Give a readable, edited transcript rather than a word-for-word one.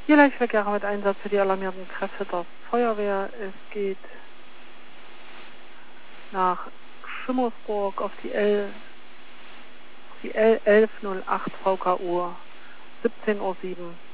Hier Leichtverkehrer mit Einsatz für die alarmierten Kräfte der Feuerwehr. Es geht nach Schimmersburg auf die L 1108 VKU 17:07 Uhr.